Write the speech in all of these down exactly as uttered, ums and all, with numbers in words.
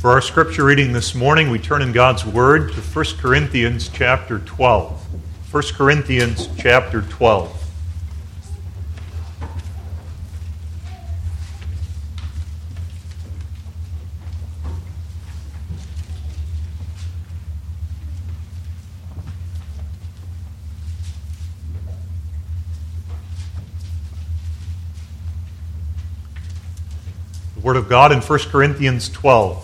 For our scripture reading this morning, we turn in God's Word to First Corinthians chapter twelve. First Corinthians chapter twelve. The Word of God in First Corinthians twelve.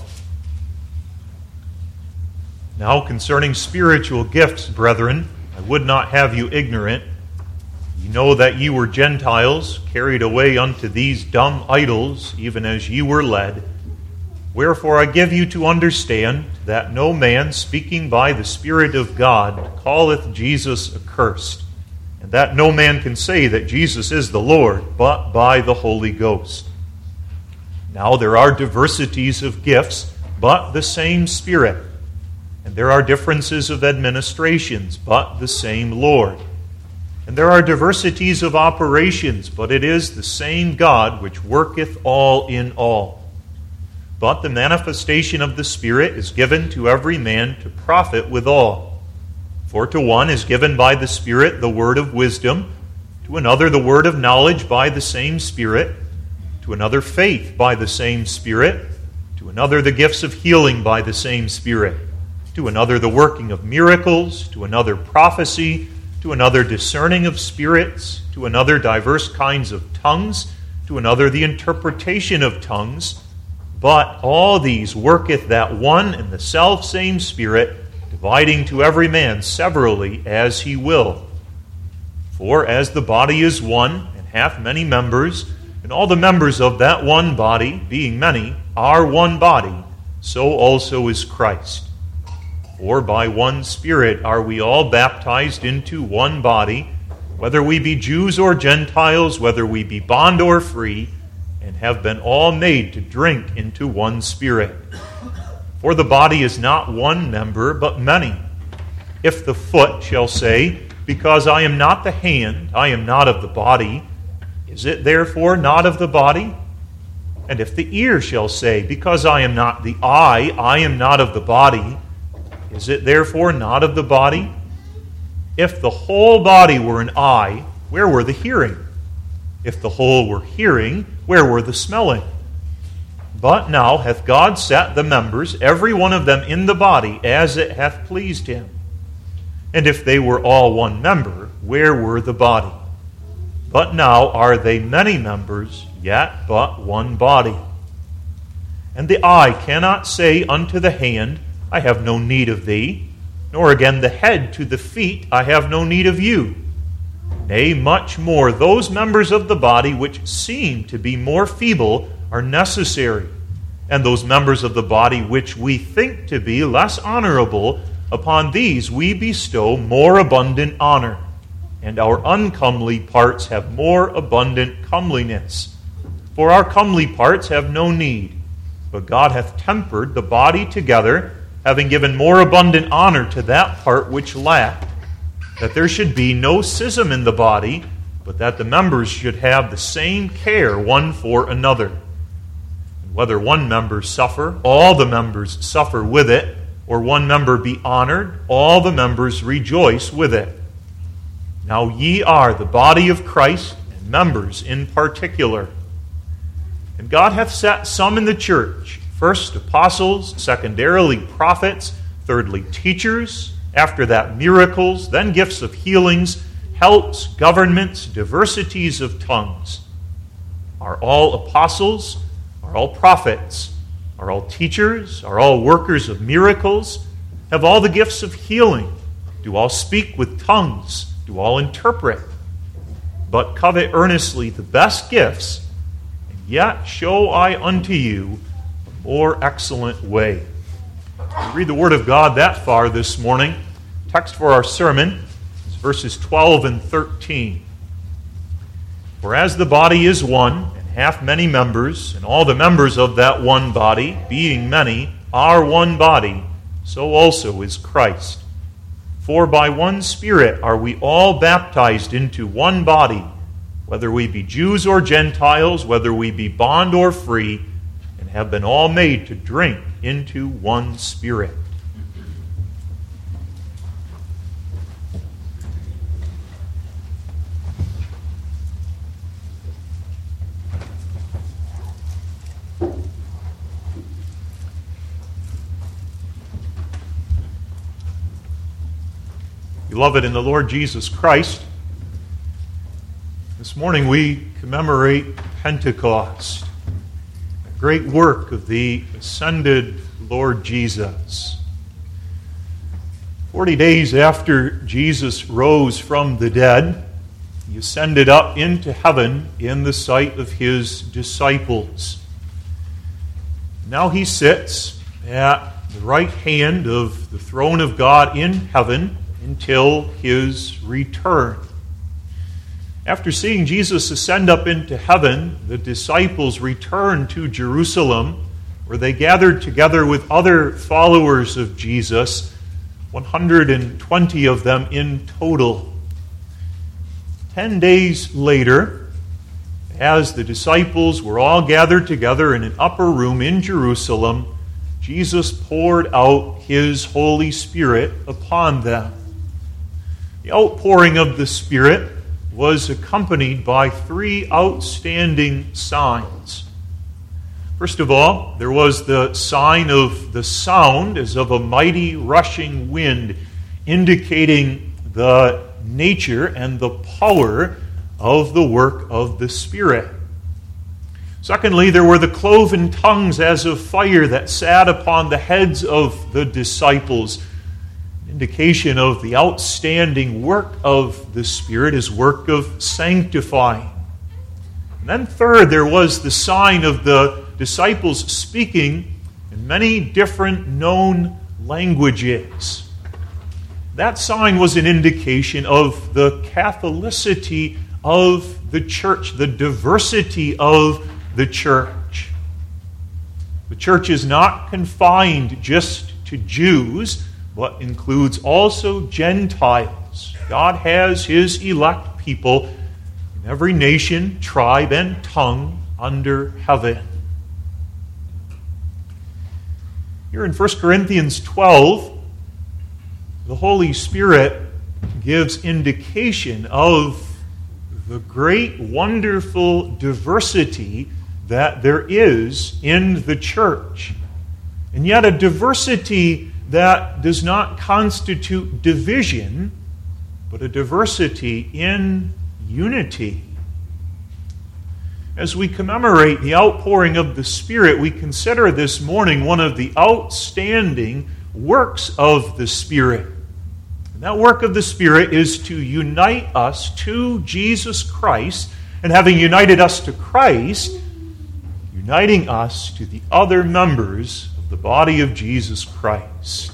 Now concerning spiritual gifts, brethren, I would not have you ignorant. You know that ye were Gentiles, carried away unto these dumb idols, even as ye were led. Wherefore I give you to understand that no man speaking by the Spirit of God calleth Jesus accursed, and that no man can say that Jesus is the Lord, but by the Holy Ghost. Now there are diversities of gifts, but the same Spirit. And there are differences of administrations, but the same Lord. And there are diversities of operations, but it is the same God which worketh all in all. But the manifestation of the Spirit is given to every man to profit withal. For to one is given by the Spirit the word of wisdom, to another the word of knowledge by the same Spirit, to another faith by the same Spirit, to another the gifts of healing by the same Spirit, to another the working of miracles, to another prophecy, to another discerning of spirits, to another diverse kinds of tongues, to another the interpretation of tongues. But all these worketh that one and the selfsame Spirit, dividing to every man severally as he will. For as the body is one, and hath many members, and all the members of that one body, being many, are one body, so also is Christ. For by one Spirit are we all baptized into one body, whether we be Jews or Gentiles, whether we be bond or free, and have been all made to drink into one Spirit. For the body is not one member, but many. If the foot shall say, because I am not the hand, I am not of the body, is it therefore not of the body? And if the ear shall say, because I am not the eye, I am not of the body, is it therefore not of the body? If the whole body were an eye, where were the hearing? If the whole were hearing, where were the smelling? But now hath God set the members, every one of them in the body, as it hath pleased him. And if they were all one member, where were the body? But now are they many members, yet but one body. And the eye cannot say unto the hand, I have no need of thee, nor again the head to the feet, I have no need of you. Nay, much more, those members of the body which seem to be more feeble are necessary, and those members of the body which we think to be less honorable, upon these we bestow more abundant honor, and our uncomely parts have more abundant comeliness. For our comely parts have no need, but God hath tempered the body together, having given more abundant honor to that part which lacked, that there should be no schism in the body, but that the members should have the same care one for another. And whether one member suffer, all the members suffer with it, or one member be honored, all the members rejoice with it. Now ye are the body of Christ, and members in particular. And God hath set some in the church, first apostles, secondarily prophets, thirdly teachers, after that miracles, then gifts of healings, helps, governments, diversities of tongues. Are all apostles? Are all prophets? Are all teachers? Are all workers of miracles? Have all the gifts of healing? Do all speak with tongues? Do all interpret? But covet earnestly the best gifts, and yet show I unto you more excellent way. We read the Word of God that far this morning. Text for our sermon is verses twelve and thirteen. For as the body is one, and hath many members, and all the members of that one body, being many, are one body, so also is Christ. For by one Spirit are we all baptized into one body, whether we be Jews or Gentiles, whether we be bond or free, have been all made to drink into one Spirit. Beloved in the Lord Jesus Christ, this morning we commemorate Pentecost, a great work of the ascended Lord Jesus. Forty days after Jesus rose from the dead, he ascended up into heaven in the sight of his disciples. Now he sits at the right hand of the throne of God in heaven until his return. After seeing Jesus ascend up into heaven, the disciples returned to Jerusalem, where they gathered together with other followers of Jesus, one hundred twenty of them in total. Ten days later, as the disciples were all gathered together in an upper room in Jerusalem, Jesus poured out his Holy Spirit upon them. The outpouring of the Spirit was accompanied by three outstanding signs. First of all, there was the sign of the sound as of a mighty rushing wind, indicating the nature and the power of the work of the Spirit. Secondly, there were the cloven tongues as of fire that sat upon the heads of the disciples, indication of the outstanding work of the Spirit, his work of sanctifying. And then third, there was the sign of the disciples speaking in many different known languages. That sign was an indication of the Catholicity of the church, the diversity of the church. The church is not confined just to Jews, but includes also Gentiles. God has his elect people in every nation, tribe, and tongue under heaven. Here in First Corinthians twelve, the Holy Spirit gives indication of the great, wonderful diversity that there is in the church. And yet a diversity that does not constitute division, but a diversity in unity. As we commemorate the outpouring of the Spirit, we consider this morning one of the outstanding works of the Spirit. And that work of the Spirit is to unite us to Jesus Christ, and having united us to Christ, uniting us to the other members the body of Jesus Christ.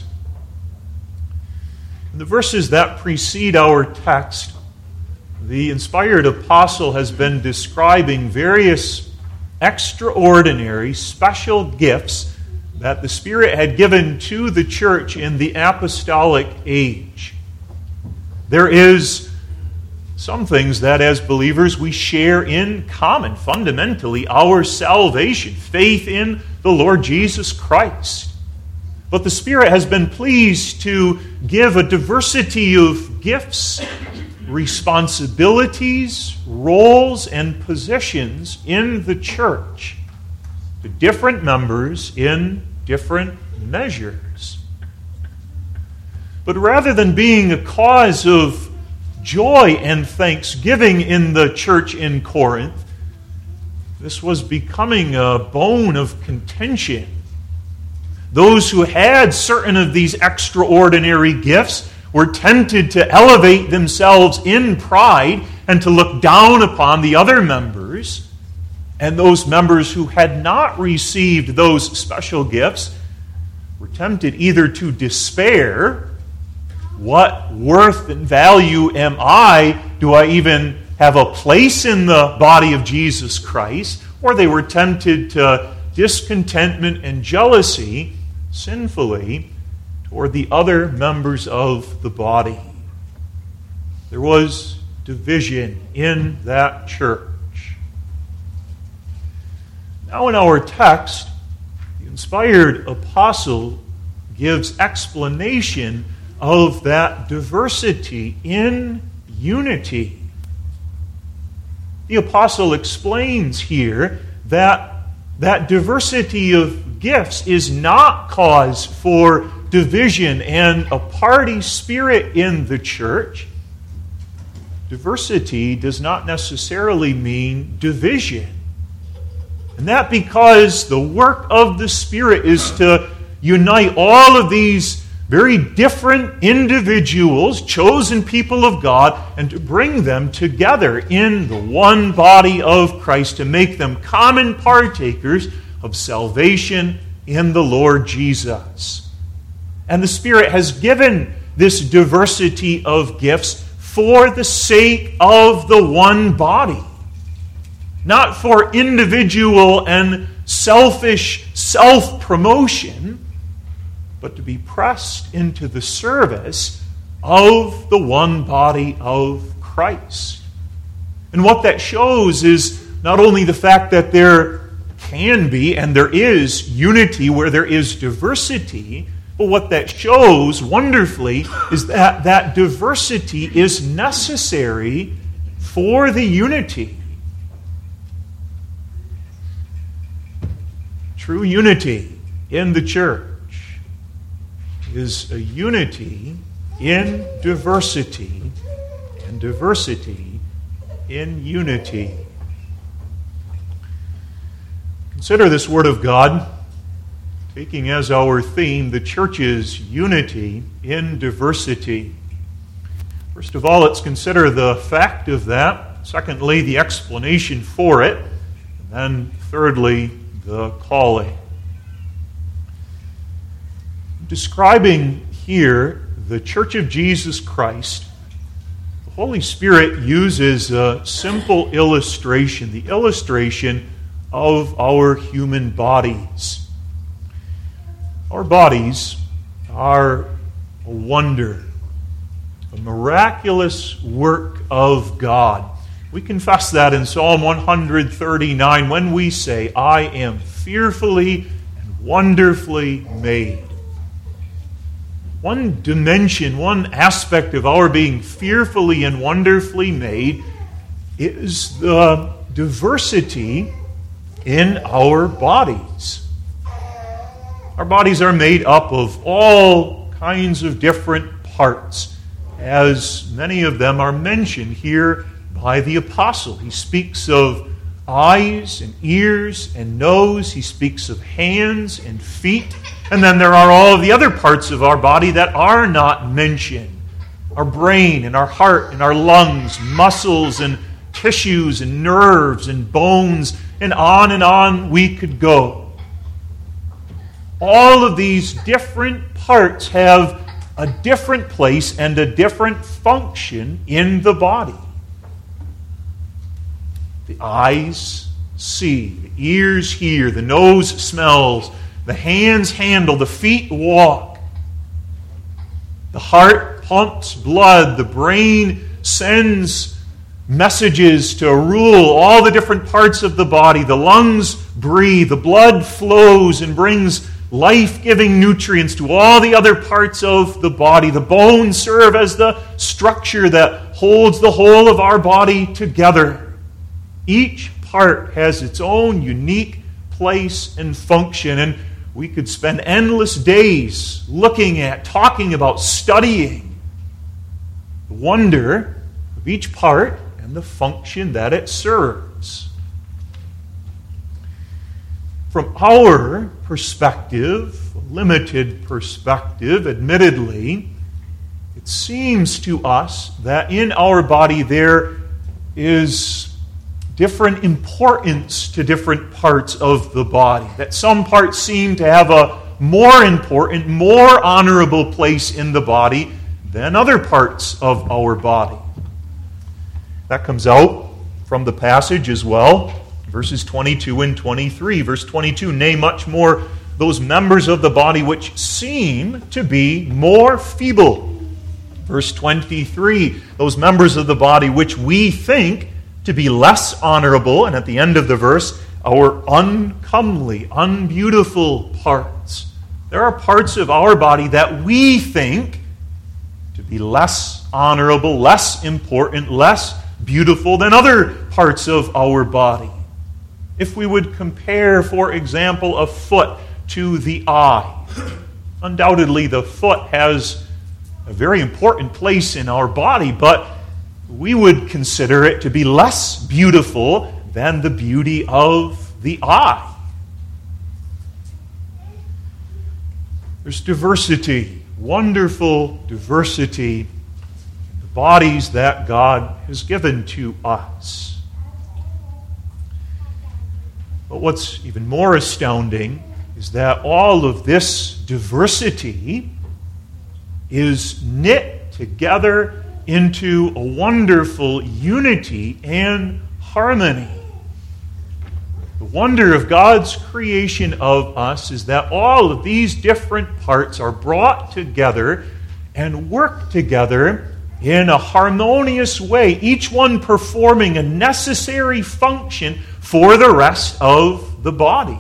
In the verses that precede our text, the inspired apostle has been describing various extraordinary, special gifts that the Spirit had given to the church in the apostolic age. There is some things that as believers we share in common, fundamentally, our salvation, faith in the Lord Jesus Christ. But the Spirit has been pleased to give a diversity of gifts, responsibilities, roles, and positions in the church to different members in different measures. But rather than being a cause of joy and thanksgiving in the church in Corinth, this was becoming a bone of contention. Those who had certain of these extraordinary gifts were tempted to elevate themselves in pride and to look down upon the other members. And those members who had not received those special gifts were tempted either to despair. What worth and value am I? Do I even have a place in the body of Jesus Christ? Or they were tempted to discontentment and jealousy, sinfully, toward the other members of the body. There was division in that church. Now in our text, inspired apostle gives explanation of that diversity in unity. The apostle explains here that that diversity of gifts is not cause for division and a party spirit in the church. Diversity does not necessarily mean division. And that because the work of the Spirit is to unite all of these very different individuals, chosen people of God, and to bring them together in the one body of Christ, to make them common partakers of salvation in the Lord Jesus. And the Spirit has given this diversity of gifts for the sake of the one body. Not for individual and selfish self-promotion, but to be pressed into the service of the one body of Christ. And what that shows is not only the fact that there can be and there is unity where there is diversity, but what that shows wonderfully is that that diversity is necessary for the unity. True unity in the church is a unity in diversity and diversity in unity. Consider this Word of God, taking as our theme the church's unity in diversity. First of all, let's consider the fact of that. Secondly, the explanation for it. And then thirdly, the calling. Describing here the Church of Jesus Christ, the Holy Spirit uses a simple illustration, the illustration of our human bodies. Our bodies are a wonder, a miraculous work of God. We confess that in Psalm one thirty-nine when we say, I am fearfully and wonderfully made. One dimension, one aspect of our being fearfully and wonderfully made is the diversity in our bodies. Our bodies are made up of all kinds of different parts, as many of them are mentioned here by the apostle. He speaks of eyes and ears and nose. He speaks of hands and feet. And then there are all of the other parts of our body that are not mentioned. Our brain and our heart and our lungs, muscles and tissues and nerves and bones, and on and on we could go. All of these different parts have a different place and a different function in the body. The eyes see, the ears hear, the nose smells, the hands handle, the feet walk. The heart pumps blood, the brain sends messages to rule all the different parts of the body. The lungs breathe, the blood flows and brings life-giving nutrients to all the other parts of the body. The bones serve as the structure that holds the whole of our body together. Each part has its own unique place and function, and we could spend endless days looking at, talking about, studying the wonder of each part and the function that it serves. From our perspective, limited perspective, admittedly, it seems to us that in our body there is different importance to different parts of the body. That some parts seem to have a more important, more honorable place in the body than other parts of our body. That comes out from the passage as well. Verses twenty-two and twenty-three. Verse twenty-two, nay, much more those members of the body which seem to be more feeble. Verse twenty-three, those members of the body which we think to be less honorable, and at the end of the verse, our uncomely, unbeautiful parts. There are parts of our body that we think to be less honorable, less important, less beautiful than other parts of our body. If we would compare, for example, a foot to the eye, undoubtedly the foot has a very important place in our body, but we would consider it to be less beautiful than the beauty of the eye. There's diversity, wonderful diversity in the bodies that God has given to us. But what's even more astounding is that all of this diversity is knit together into a wonderful unity and harmony. The wonder of God's creation of us is that all of these different parts are brought together and work together in a harmonious way, each one performing a necessary function for the rest of the body.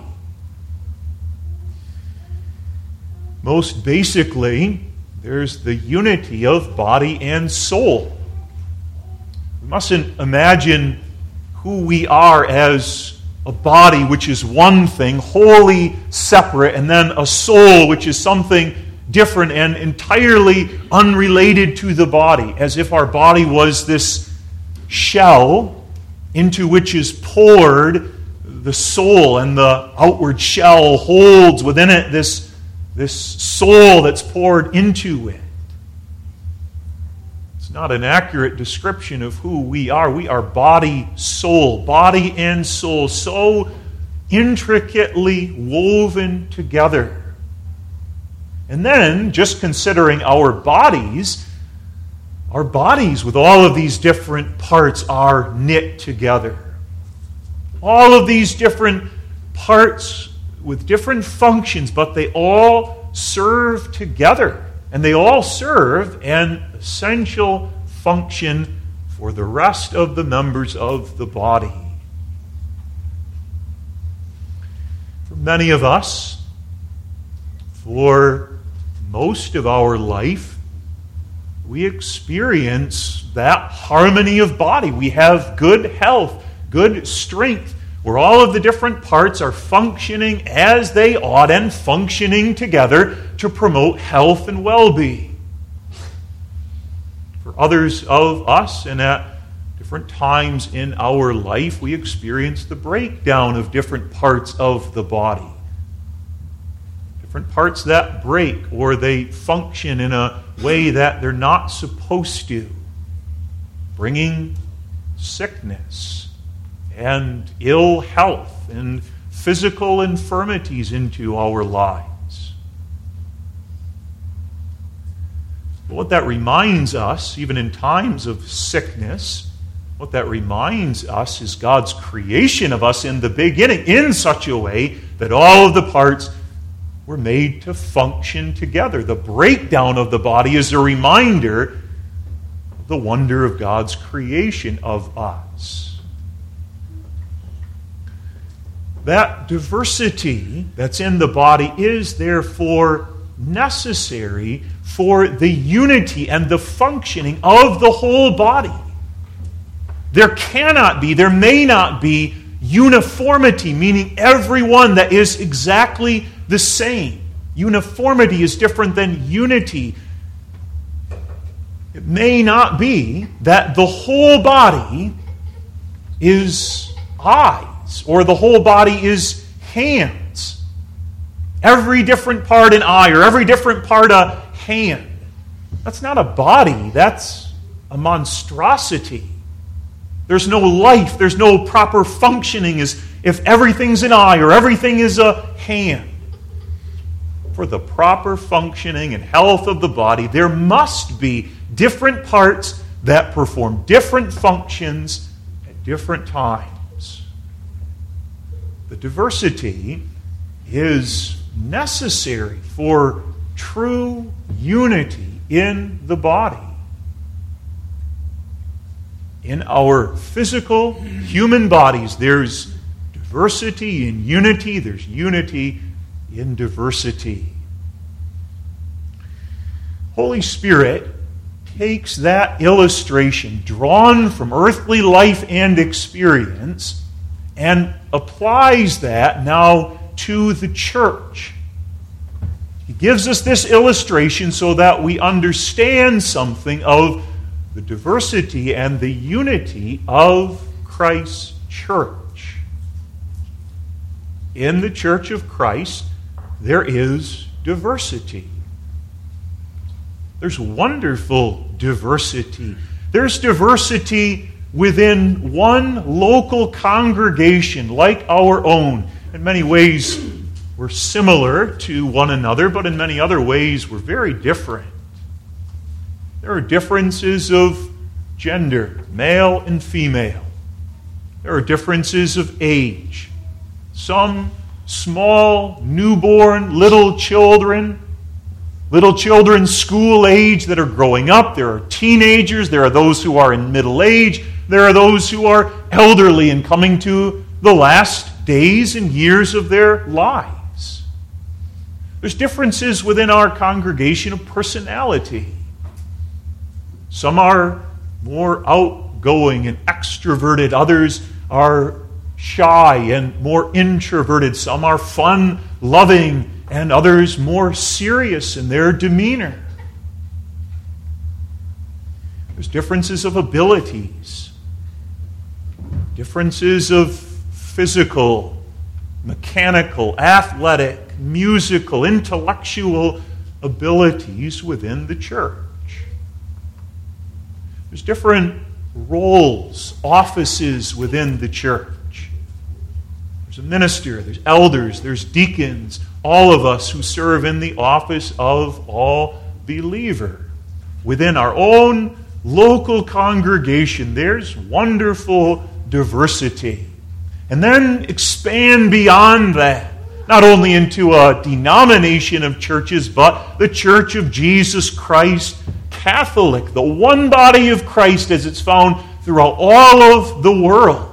Most basically, there's the unity of body and soul. We mustn't imagine who we are as a body which is one thing, wholly separate, and then a soul which is something different and entirely unrelated to the body, as if our body was this shell into which is poured the soul, and the outward shell holds within it this, this soul that's poured into it. It's not an accurate description of who we are. We are body, soul, body and soul, so intricately woven together. And then, just considering our bodies, our bodies with all of these different parts are knit together. All of these different parts with different functions, but they all serve together. And they all serve an essential function for the rest of the members of the body. For many of us, for most of our life, we experience that harmony of body. We have good health, good strength, where all of the different parts are functioning as they ought and functioning together to promote health and well-being. For others of us, and at different times in our life, we experience the breakdown of different parts of the body. Different parts that break, or they function in a way that they're not supposed to, bringing sickness and ill health and physical infirmities into our lives. But what that reminds us, even in times of sickness, what that reminds us is God's creation of us in the beginning in such a way that all of the parts were made to function together. The breakdown of the body is a reminder of the wonder of God's creation of us. That diversity that's in the body is therefore necessary for the unity and the functioning of the whole body. There cannot be, there may not be uniformity, meaning everyone that is exactly the same. Uniformity is different than unity. It may not be that the whole body is eyes, or the whole body is hands. Every different part an eye, or every different part a hand. That's not a body, that's a monstrosity. There's no life, there's no proper functioning as if everything's an eye or everything is a hand. For the proper functioning and health of the body, there must be different parts that perform different functions at different times. The diversity is necessary for true unity in the body. In our physical human bodies, there's diversity in unity, there's unity in diversity. Holy Spirit takes that illustration drawn from earthly life and experience and applies that now to the church. He gives us this illustration so that we understand something of the diversity and the unity of Christ's church. In the church of Christ, there is diversity. There's wonderful diversity. There's diversity within one local congregation like our own. In many ways, we're similar to one another, but in many other ways, we're very different. There are differences of gender, male and female. There are differences of age. Some small, newborn, little children, little children school age that are growing up. There are teenagers. There are those who are in middle age. There are those who are elderly and coming to the last days and years of their lives. There's differences within our congregation of personality. Some are more outgoing and extroverted. Others are shy and more introverted. Some are fun, loving, and others more serious in their demeanor. There's differences of abilities, differences of physical, mechanical, athletic, musical, intellectual abilities within the church. There's different roles, offices within the church. There's a minister, there's elders, there's deacons, all of us who serve in the office of all believer. Within our own local congregation, there's wonderful diversity. And then expand beyond that, not only into a denomination of churches, but the Church of Jesus Christ Catholic, the one body of Christ as it's found throughout all of the world.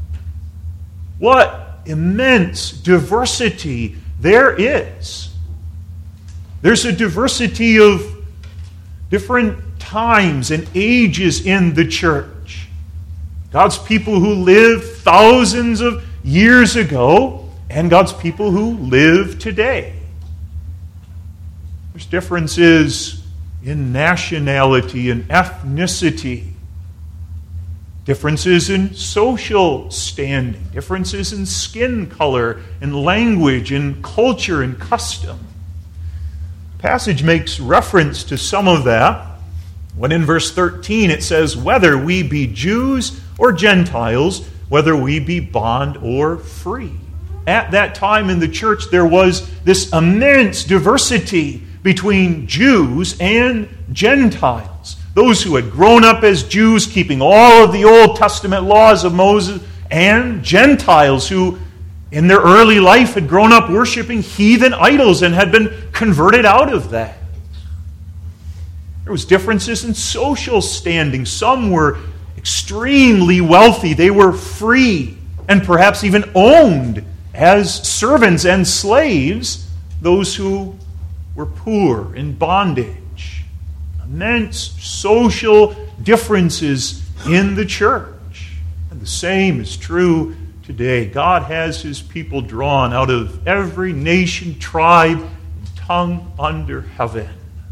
What immense diversity there is. There's a diversity of different times and ages in the church. God's people who lived thousands of years ago and God's people who live today. There's differences in nationality and ethnicity, differences in social standing, differences in skin color and language and culture and custom. The passage makes reference to some of that when in verse thirteen it says, whether we be Jews or Gentiles, whether we be bond or free. At that time in the church there was this immense diversity between Jews and Gentiles. Those who had grown up as Jews, keeping all of the Old Testament laws of Moses, and Gentiles who in their early life had grown up worshiping heathen idols and had been converted out of that. There was differences in social standing. Some were extremely wealthy. They were free and perhaps even owned as servants and slaves. Those who were poor in bondage. Immense social differences in the church. And the same is true today. God has His people drawn out of every nation, tribe, and tongue under heaven.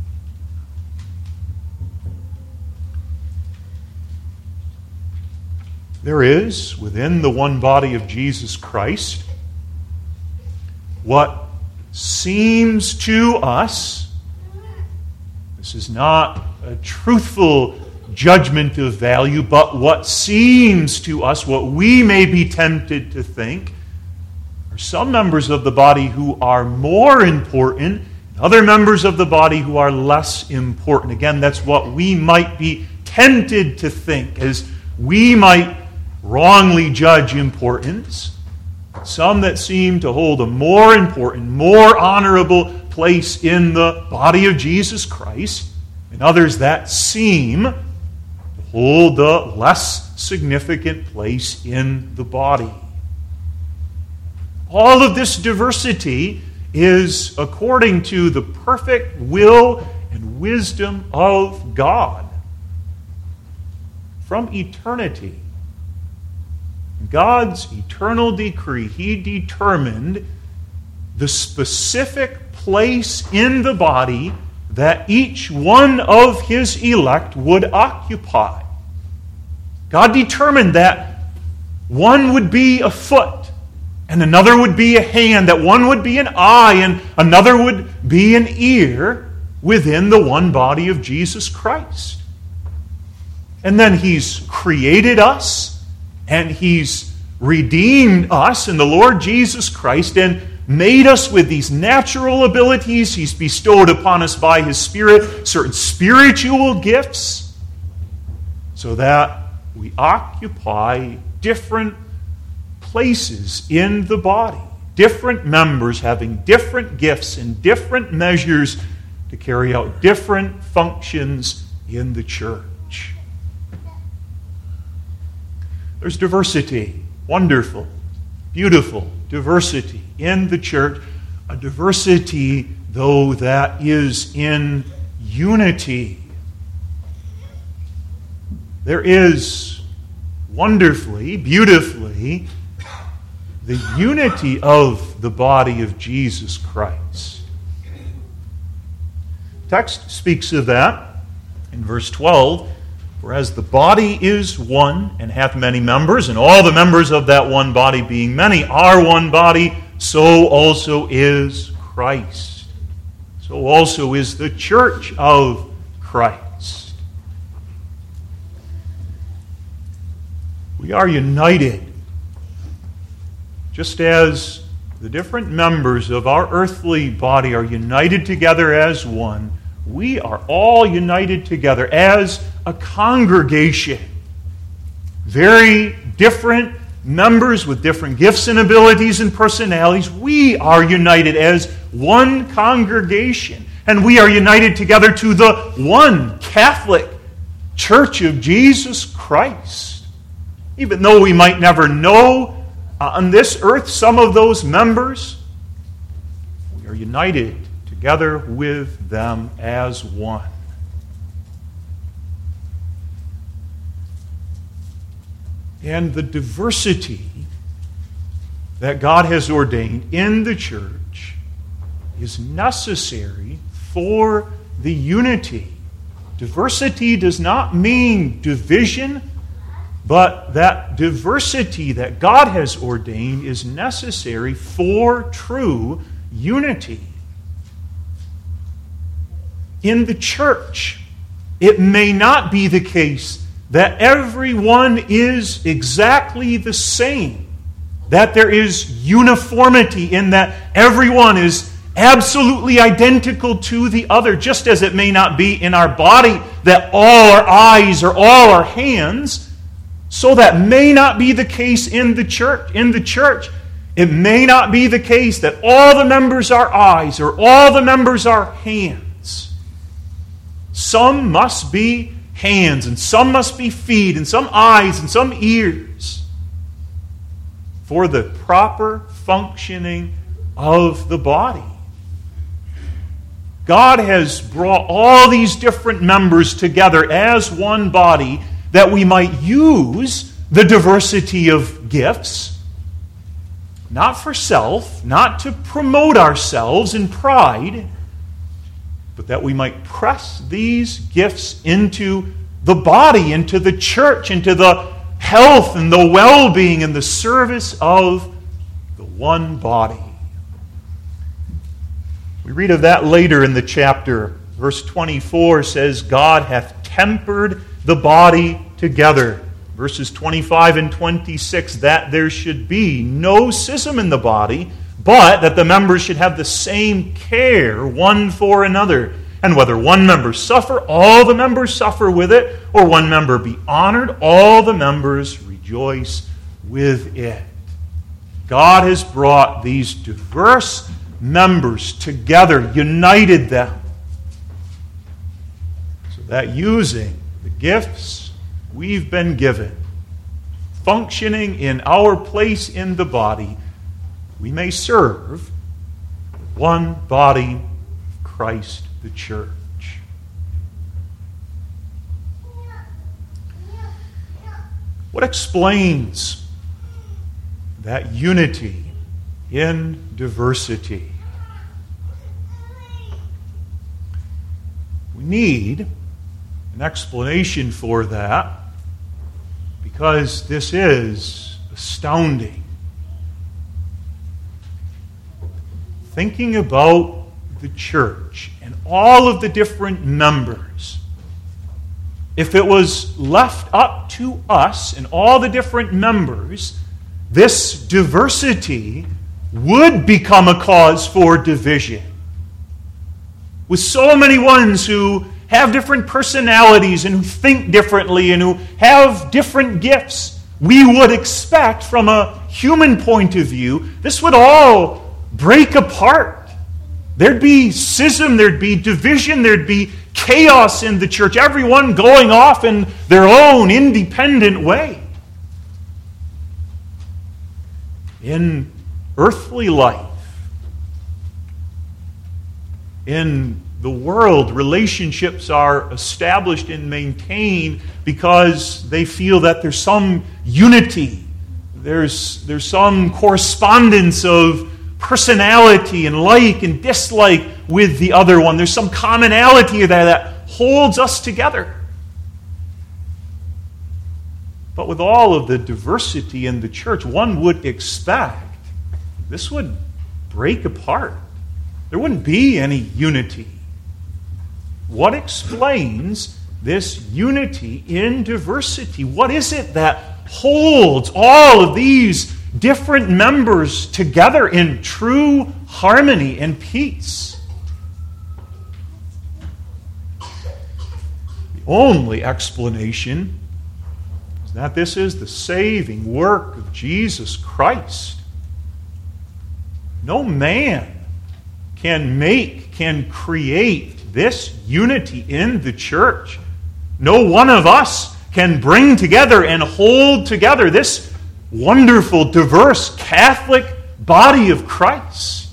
There is, within the one body of Jesus Christ, what seems to us, this is not a truthful judgment of value, but what seems to us, what we may be tempted to think, are some members of the body who are more important, and other members of the body who are less important. Again, that's what we might be tempted to think, as we might wrongly judge importance. Some that seem to hold a more important, more honorable place in the body of Jesus Christ, and others that seem to hold the less significant place in the body. all of this diversity is according to the perfect will and wisdom of God. From eternity, God's eternal decree, He determined the specific place in the body that each one of His elect would occupy. God determined that one would be a foot, and another would be a hand, that one would be an eye, and another would be an ear within the one body of Jesus Christ. And then He's created us, and He's redeemed us in the Lord Jesus Christ, and made us with these natural abilities. He's bestowed upon us by His Spirit certain spiritual gifts, so that we occupy different places in the body, different members having different gifts and different measures to carry out different functions in the church. There's diversity, wonderful, beautiful diversity in the church, a diversity, though, that is in unity. There is wonderfully, beautifully, the unity of the body of Jesus Christ. The text speaks of that in verse twelve. For as the body is one, and hath many members, and all the members of that one body, being many, are one body, so also is Christ. So also is the church of Christ. We are united, just as the different members of our earthly body are united together as one. We are all united together as a congregation. Very different members with different gifts and abilities and personalities. We are united as one congregation. And we are united together to the one Catholic Church of Jesus Christ. Even though we might never know uh, on this earth some of those members, we are united together with them as one. And the diversity that God has ordained in the church is necessary for the unity. Diversity does not mean division, but that diversity that God has ordained is necessary for true unity. In the church, it may not be the case that everyone is exactly the same, that there is uniformity in that everyone is absolutely identical to the other, just as it may not be in our body that all our eyes or all our hands. So that may not be the case in the church. In the church, it may not be the case that all the members are eyes or all the members are hands. Some must be hands, and some must be feet, and some eyes, and some ears for the proper functioning of the body. God has brought all these different members together as one body that we might use the diversity of gifts, not for self, not to promote ourselves in pride, but that we might press these gifts into the body, into the church, into the health and the well-being and the service of the one body. We read of that later in the chapter. Verse twenty-four says, God hath tempered the body together. Verses twenty-five and twenty-six, that there should be no schism in the body, but that the members should have the same care one for another. And whether one member suffer, all the members suffer with it, or one member be honored, all the members rejoice with it. God has brought these diverse members together, united them, so that using the gifts we've been given, functioning in our place in the body, we may serve one body, Christ the church. What explains that unity in diversity? We need an explanation for that because this is astounding. Thinking about the church and all of the different members, if it was left up to us and all the different members, this diversity would become a cause for division. With so many ones who have different personalities and who think differently and who have different gifts, we would expect from a human point of view, this would all break apart. There'd be schism, there'd be division, there'd be chaos in the church, everyone going off in their own independent way. In earthly life, in the world, relationships are established and maintained because they feel that there's some unity, there's, there's some correspondence of personality and like and dislike with the other one. There's some commonality there that holds us together. But with all of the diversity in the church, one would expect this would break apart. There wouldn't be any unity. What explains this unity in diversity? What is it that holds all of these different members together in true harmony and peace? The only explanation is that this is the saving work of Jesus Christ. No man can make, can create this unity in the church. No one of us can bring together and hold together this wonderful, diverse Catholic body of Christ.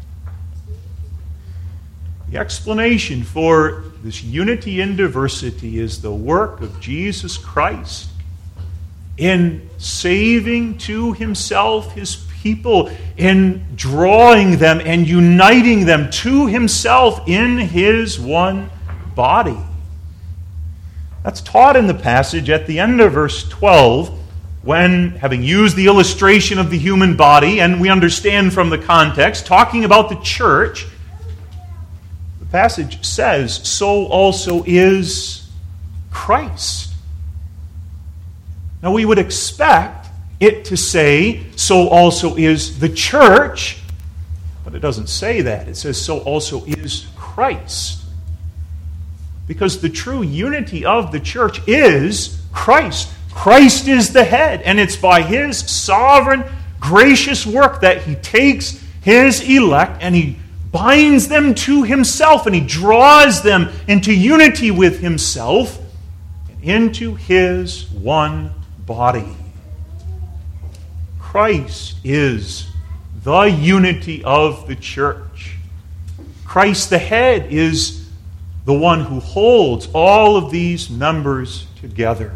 The explanation for this unity in diversity is the work of Jesus Christ in saving to himself his people, in drawing them and uniting them to himself in his one body. That's taught in the passage at the end of verse twelve, when, having used the illustration of the human body, and we understand from the context, talking about the church, the passage says, so also is Christ. Now we would expect it to say, so also is the church, but it doesn't say that. It says, so also is Christ. Because the true unity of the church is Christ. Christ is the head, and it's by his sovereign, gracious work that he takes his elect and he binds them to himself and he draws them into unity with himself and into his one body. Christ is the unity of the church. Christ the head is the one who holds all of these members together.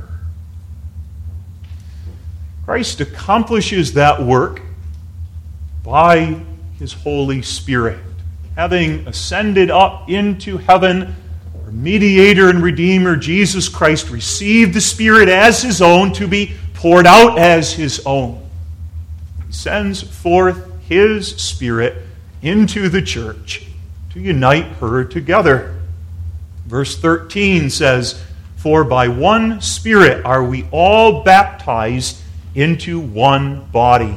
Christ accomplishes that work by his Holy Spirit. Having ascended up into heaven, our mediator and redeemer, Jesus Christ, received the Spirit as his own to be poured out as his own. He sends forth his Spirit into the church to unite her together. Verse thirteen says, for by one Spirit are we all baptized into one body.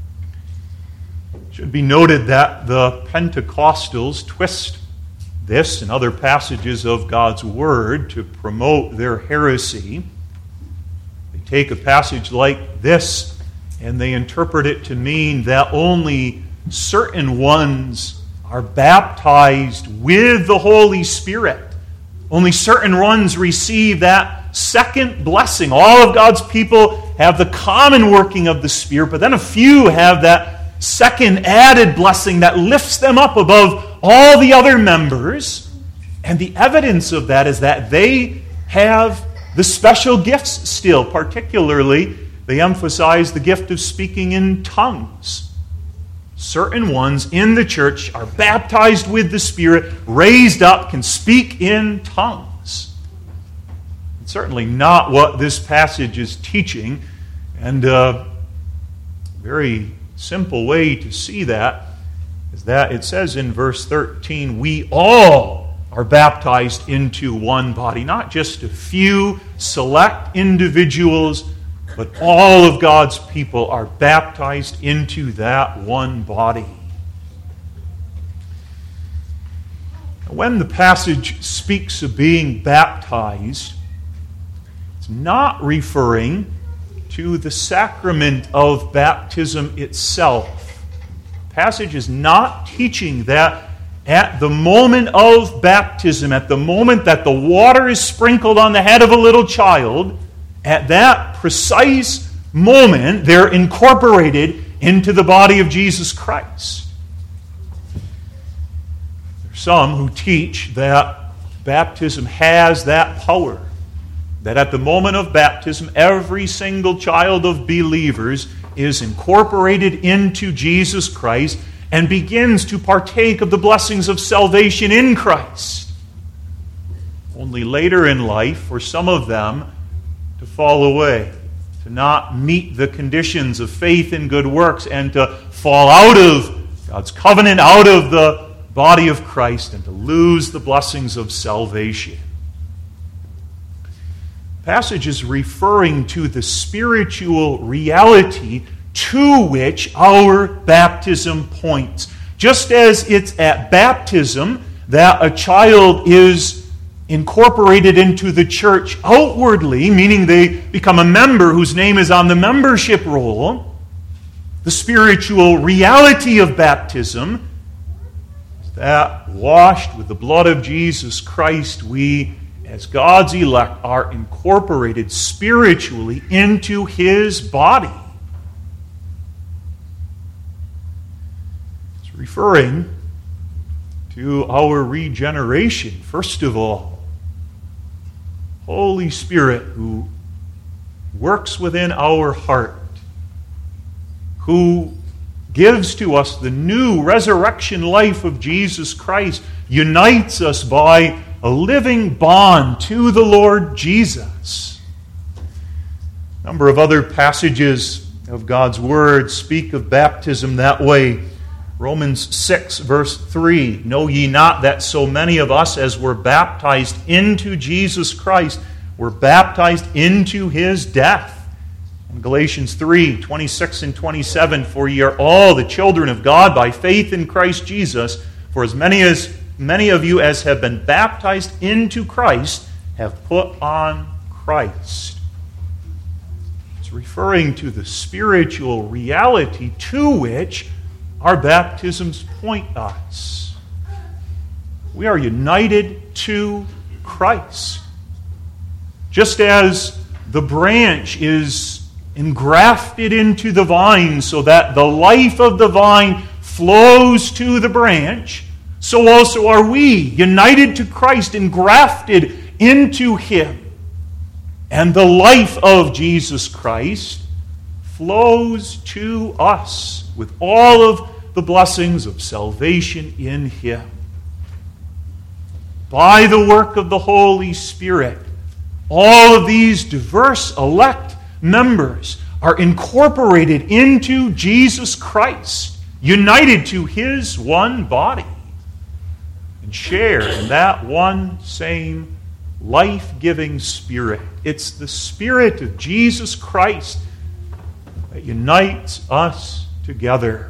It should be noted that the Pentecostals twist this and other passages of God's Word to promote their heresy. They take a passage like this and they interpret it to mean that only certain ones are baptized with the Holy Spirit. Only certain ones receive that second blessing. All of God's people have the common working of the Spirit, but then a few have that second added blessing that lifts them up above all the other members. And the evidence of that is that they have the special gifts still. Particularly, they emphasize the gift of speaking in tongues. Certain ones in the church are baptized with the Spirit, raised up, can speak in tongues. It's certainly not what this passage is teaching. And a very simple way to see that is that it says in verse thirteen, we all are baptized into one body. Not just a few select individuals, but all of God's people are baptized into that one body. When the passage speaks of being baptized, it's not referring to the sacrament of baptism itself. The passage is not teaching that at the moment of baptism, at the moment that the water is sprinkled on the head of a little child, at that precise moment, they're incorporated into the body of Jesus Christ. There are some who teach that baptism has that power, that at the moment of baptism, every single child of believers is incorporated into Jesus Christ and begins to partake of the blessings of salvation in Christ. Only later in life, for some of them, to fall away, to not meet the conditions of faith and good works, and to fall out of God's covenant, out of the body of Christ, and to lose the blessings of salvation. The passage is referring to the spiritual reality to which our baptism points. Just as it's at baptism that a child is incorporated into the church outwardly, meaning they become a member whose name is on the membership roll, the spiritual reality of baptism is that washed with the blood of Jesus Christ, we, as God's elect, are incorporated spiritually into His body. Referring to our regeneration, first of all. Holy Spirit, who works within our heart, who gives to us the new resurrection life of Jesus Christ, unites us by a living bond to the Lord Jesus. A number of other passages of God's Word speak of baptism that way. Romans six, verse three, know ye not that so many of us as were baptized into Jesus Christ were baptized into His death? And Galatians three, twenty-six and twenty-seven, for ye are all the children of God by faith in Christ Jesus, for as many as many of you as have been baptized into Christ have put on Christ. It's referring to the spiritual reality to which our baptisms point us. We are united to Christ. Just as the branch is engrafted into the vine so that the life of the vine flows to the branch, so also are we, united to Christ, engrafted into Him. And the life of Jesus Christ flows to us with all of the blessings of salvation in Him. By the work of the Holy Spirit, all of these diverse elect members are incorporated into Jesus Christ, united to His one body, and share in that one same life-giving Spirit. It's the Spirit of Jesus Christ that unites us together.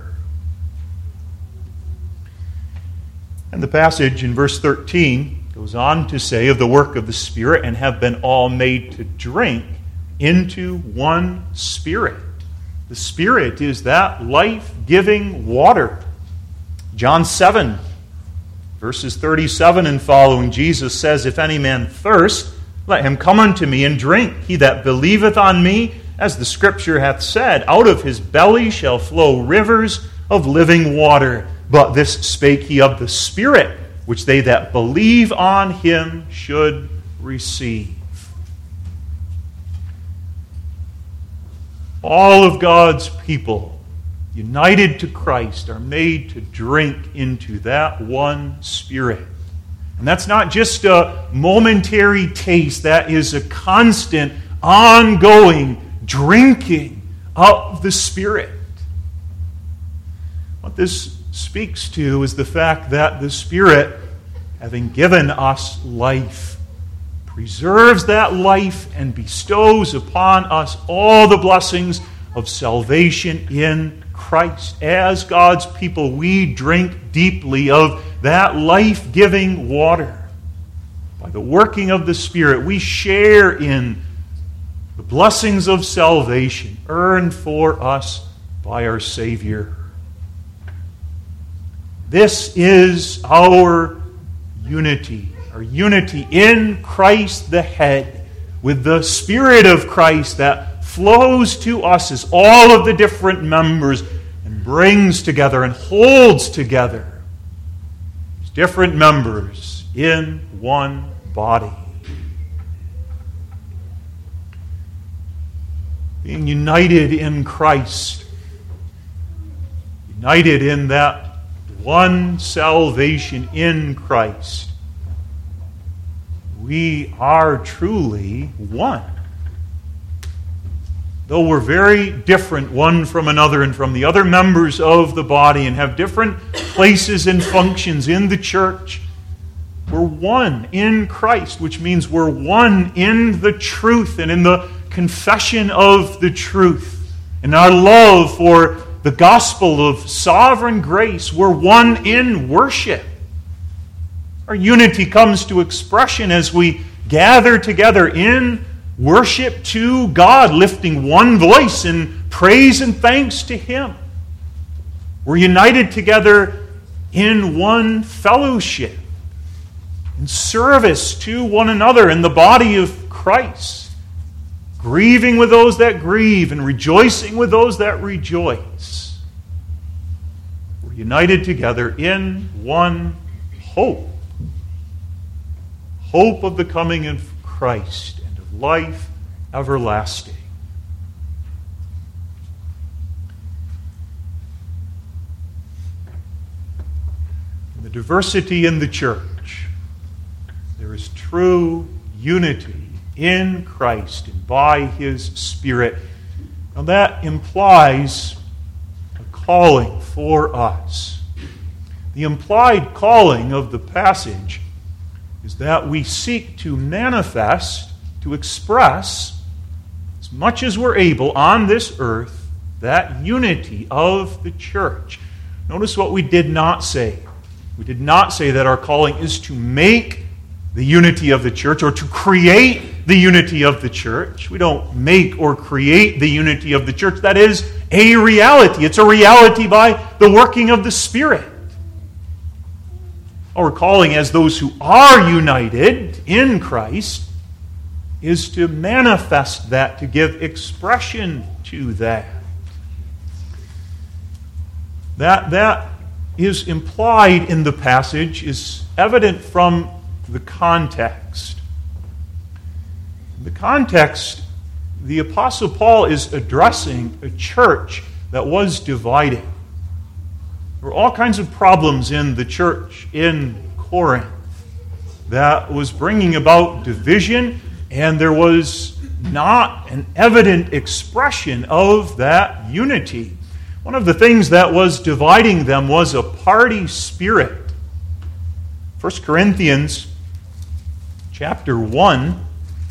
And the passage in verse thirteen goes on to say of the work of the Spirit, and have been all made to drink into one Spirit. The Spirit is that life-giving water. John seven, verses thirty-seven and following, Jesus says, if any man thirst, let him come unto me and drink. He that believeth on me, as the Scripture hath said, out of his belly shall flow rivers of living water, but this spake he of the Spirit, which they that believe on him should receive. All of God's people, united to Christ, are made to drink into that one Spirit. And that's not just a momentary taste, that is a constant, ongoing drinking of the Spirit. What this speaks to is the fact that the Spirit, having given us life, preserves that life and bestows upon us all the blessings of salvation in Christ. As God's people, we drink deeply of that life-giving water. By the working of the Spirit, we share in the blessings of salvation earned for us by our Savior. This is our unity, our unity in Christ the head, with the Spirit of Christ that flows to us as all of the different members and brings together and holds together these different members in one body. Being united in Christ, united in that one salvation in Christ, we are truly one. Though we're very different one from another and from the other members of the body and have different places and functions in the church, we're one in Christ, which means we're one in the truth and in the confession of the truth. And our love for the gospel of sovereign grace, we're one in worship. Our unity comes to expression as we gather together in worship to God, lifting one voice in praise and thanks to Him. We're united together in one fellowship, in service to one another in the body of Christ, grieving with those that grieve and rejoicing with those that rejoice. We're united together in one hope. Hope of the coming of Christ and of life everlasting. In the diversity in the church, there is true unity in Christ and by His Spirit. Now that implies a calling for us. The implied calling of the passage is that we seek to manifest, to express, as much as we're able on this earth, that unity of the church. Notice what we did not say. We did not say that our calling is to make the unity of the church or to create the unity of the church. We don't make or create the unity of the church. That is a reality. It's a reality by the working of the Spirit. Our calling as those who are united in Christ is to manifest that, to give expression to that. That, that is implied in the passage, is evident from the context. In the context, the Apostle Paul is addressing a church that was divided. There were all kinds of problems in the church in Corinth that was bringing about division, and there was not an evident expression of that unity. One of the things that was dividing them was a party spirit. First Corinthians chapter one,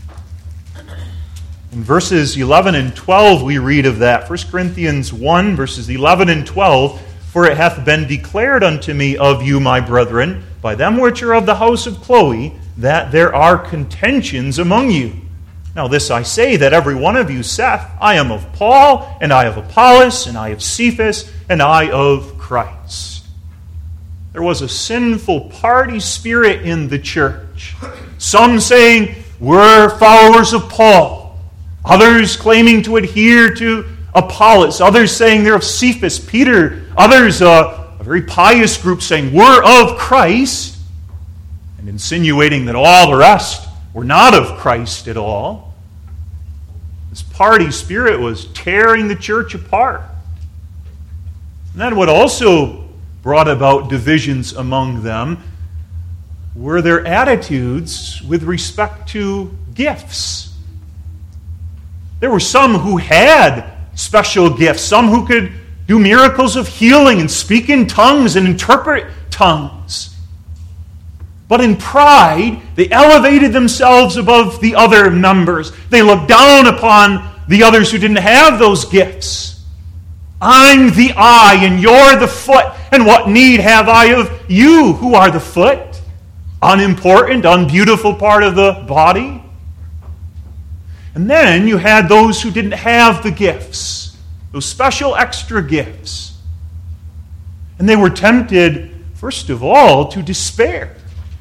in verses eleven and twelve we read of that. First Corinthians one, verses eleven and twelve, "For it hath been declared unto me of you, my brethren, by them which are of the house of Chloe, that there are contentions among you. Now this I say, that every one of you saith, I am of Paul, and I of Apollos, and I of Cephas, and I of Christ." There was a sinful party spirit in the church. Some saying, we're followers of Paul. Others claiming to adhere to Apollos. Others saying they're of Cephas, Peter, Others, uh, a very pious group, saying, we're of Christ, and insinuating that all the rest were not of Christ at all. This party spirit was tearing the church apart. And then what also brought about divisions among them were their attitudes with respect to gifts. There were some who had special gifts, some who could do miracles of healing and speak in tongues and interpret tongues. But in pride, they elevated themselves above the other members. They looked down upon the others who didn't have those gifts. I'm the eye and you're the foot, and what need have I of you who are the foot? Unimportant, unbeautiful part of the body. And then you had those who didn't have the gifts, those special extra gifts. And they were tempted, first of all, to despair.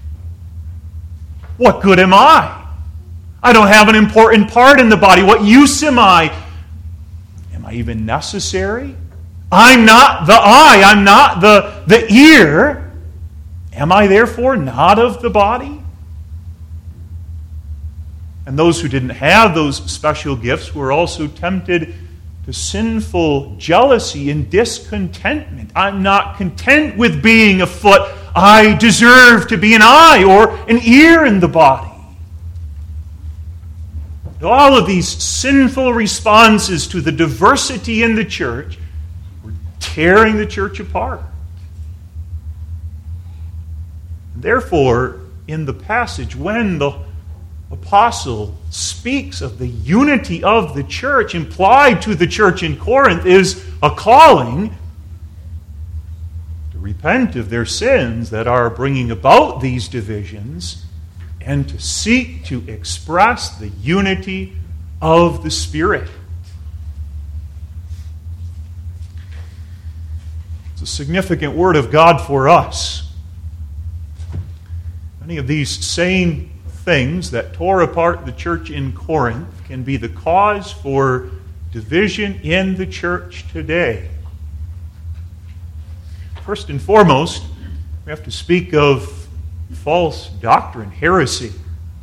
What good am I? I don't have an important part in the body. What use am I? Am I even necessary? I'm not the eye. I'm not the, the ear. Am I therefore not of the body? And those who didn't have those special gifts were also tempted to sinful jealousy and discontentment. I'm not content with being a foot. I deserve to be an eye or an ear in the body. All of these sinful responses to the diversity in the church were tearing the church apart. Therefore, in the passage, when the apostle speaks of the unity of the church, implied to the church in Corinth is a calling to repent of their sins that are bringing about these divisions and to seek to express the unity of the Spirit. It's a significant word of God for us. Many of these same things that tore apart the church in Corinth can be the cause for division in the church today. First and foremost, we have to speak of false doctrine, heresy.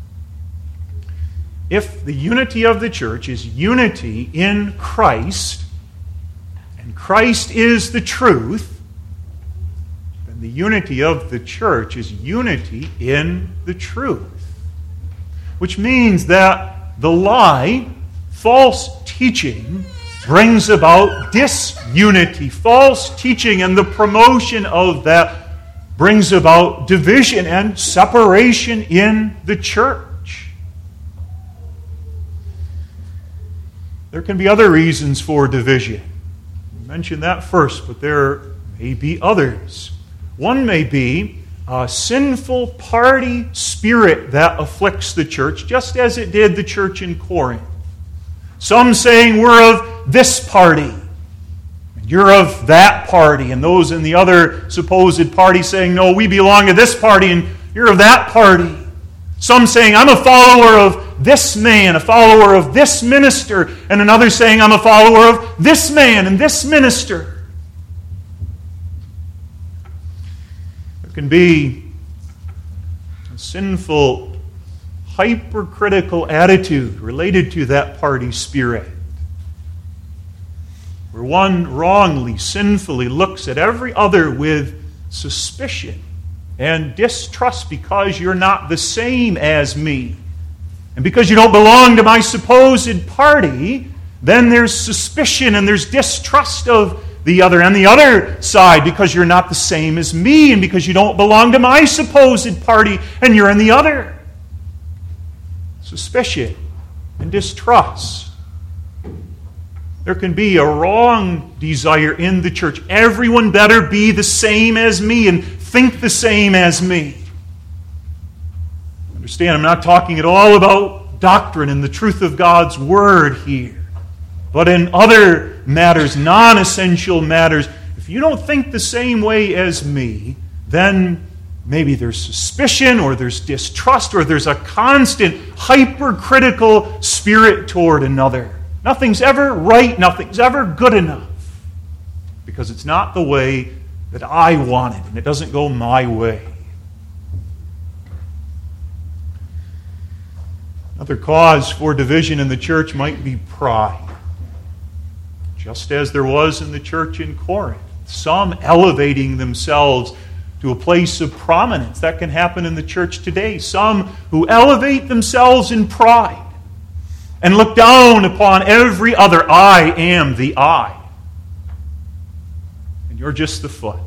If the unity of the church is unity in Christ, and Christ is the truth, then the unity of the church is unity in the truth. Which means that the lie, false teaching, brings about disunity. False teaching and the promotion of that brings about division and separation in the church. There can be other reasons for division. I mentioned that first, but there may be others. One may be a sinful party spirit that afflicts the church, just as it did the church in Corinth. Some saying we're of this party, and you're of that party, and those in the other supposed party saying, no, we belong to this party, and you're of that party. Some saying, I'm a follower of this man, a follower of this minister, and another saying, I'm a follower of this man and this minister. Can be a sinful, hypercritical attitude related to that party spirit, where one wrongly, sinfully looks at every other with suspicion and distrust because you're not the same as me. And because you don't belong to my supposed party, then there's suspicion and there's distrust of the other. On the other side, because you're not the same as me and because you don't belong to my supposed party and you're in the other. Suspicion and distrust. There can be a wrong desire in the church. Everyone better be the same as me and think the same as me. Understand, I'm not talking at all about doctrine and the truth of God's Word here. But in other matters, non-essential matters, if you don't think the same way as me, then maybe there's suspicion or there's distrust or there's a constant hypercritical spirit toward another. Nothing's ever right, nothing's ever good enough. because it's not the way that I want it, and it doesn't go my way. Another cause for division in the church might be pride, just as there was in the church in Corinth. Some elevating themselves to a place of prominence. That can happen in the church today. Some who elevate themselves in pride and look down upon every other. I am the eye, and you're just the foot.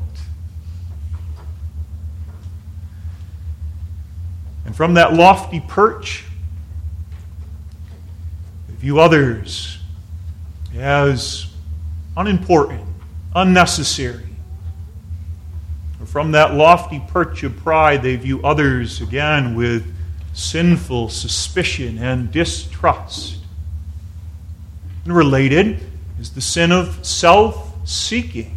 And from that lofty perch, they view others as unimportant, unnecessary. From that lofty perch of pride, they view others again with sinful suspicion and distrust. And related is the sin of self-seeking.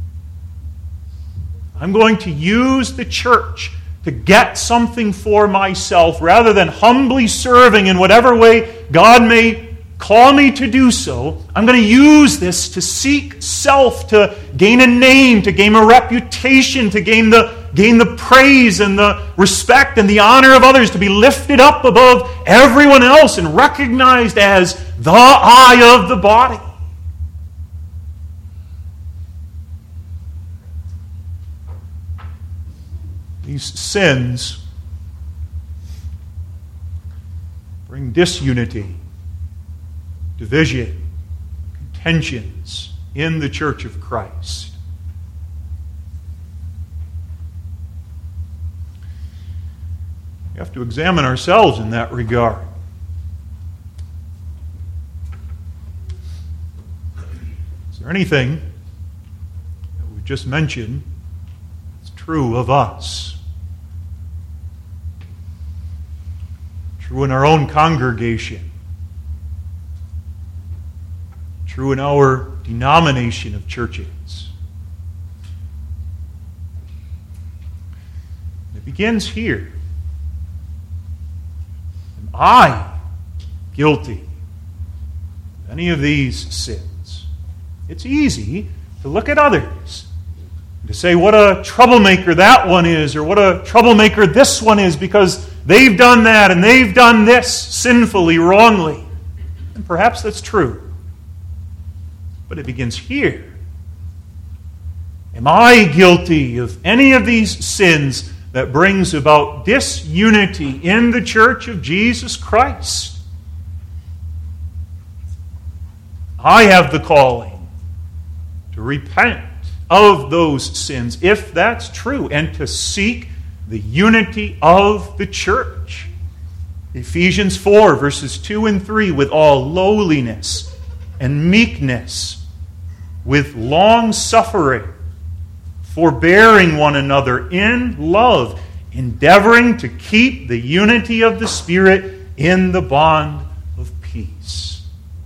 I'm going to use the church to get something for myself rather than humbly serving in whatever way God may call me to do so. I'm going to use this to seek self, to gain a name, to gain a reputation, to gain the, gain the praise and the respect and the honor of others, to be lifted up above everyone else and recognized as the eye of the body. These sins bring disunity, division, contentions in the church of Christ. We have to examine ourselves in that regard. Is there anything that we've just mentioned that's true of us? True in our own congregation? True in our denomination of churches? It begins here. Am I guilty of any of these sins? It's easy to look at others and to say what a troublemaker that one is, or what a troublemaker this one is, because they've done that and they've done this sinfully, wrongly. And perhaps that's true. But it begins here. Am I guilty of any of these sins that brings about disunity in the church of Jesus Christ? I have the calling to repent of those sins, if that's true, and to seek the unity of the church. Ephesians four, verses two and three, with all lowliness and meekness, with long suffering, forbearing one another in love, endeavoring to keep the unity of the Spirit in the bond of peace.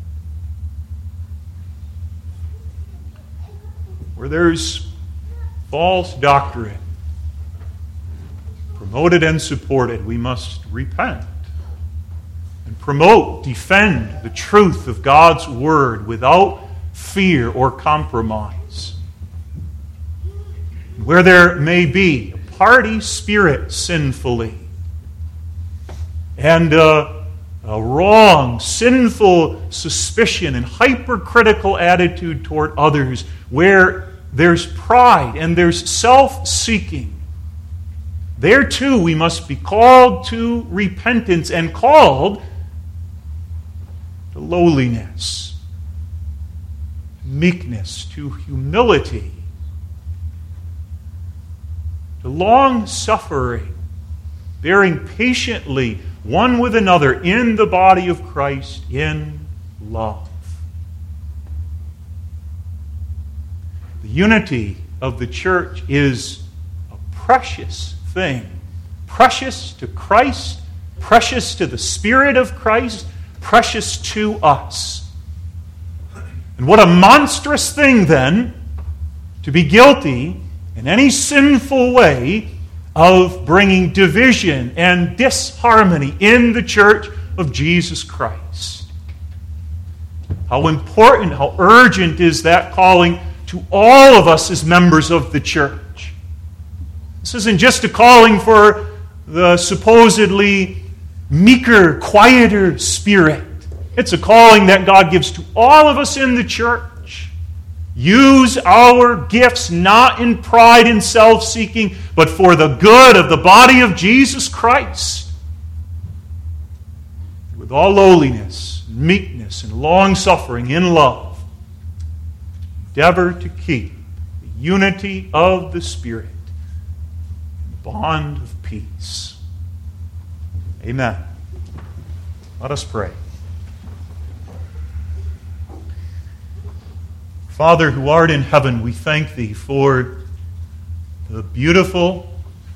Where there's false doctrine promoted and supported, we must repent and promote, defend the truth of God's Word without fear or compromise. Where there may be a party spirit sinfully and a, a wrong, sinful suspicion and hypercritical attitude toward others, where there's pride and there's self-seeking, there too we must be called to repentance and called to lowliness, meekness, to humility, to long suffering, bearing patiently one with another in the body of Christ in love. The unity of the church is a precious thing. Precious to Christ, precious to the Spirit of Christ, precious to us. And what a monstrous thing, then, to be guilty in any sinful way of bringing division and disharmony in the church of Jesus Christ. How important, how urgent is that calling to all of us as members of the church. This isn't just a calling for the supposedly meeker, quieter spirit. It's a calling that God gives to all of us in the church. Use our gifts not in pride and self-seeking, but for the good of the body of Jesus Christ. With all lowliness, meekness, and long-suffering in love, endeavor to keep the unity of the Spirit in the bond of peace. Amen. Let us pray. Father, who art in heaven, we thank Thee for the beautiful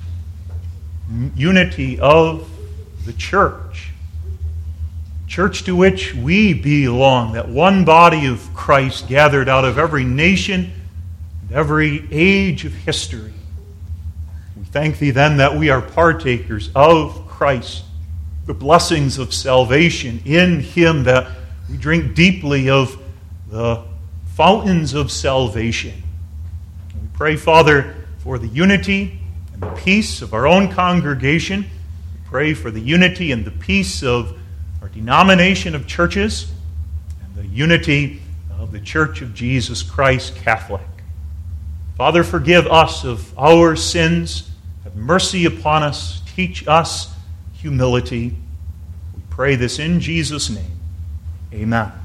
unity of the church. Church to which we belong, that one body of Christ gathered out of every nation and every age of history. We thank Thee then that we are partakers of Christ, the blessings of salvation in Him, that we drink deeply of the fountains of salvation. And we pray, Father, for the unity and the peace of our own congregation. We pray for the unity and the peace of our denomination of churches and the unity of the Church of Jesus Christ Catholic. Father, forgive us of our sins. Have mercy upon us. Teach us humility. We pray this in Jesus' name. Amen.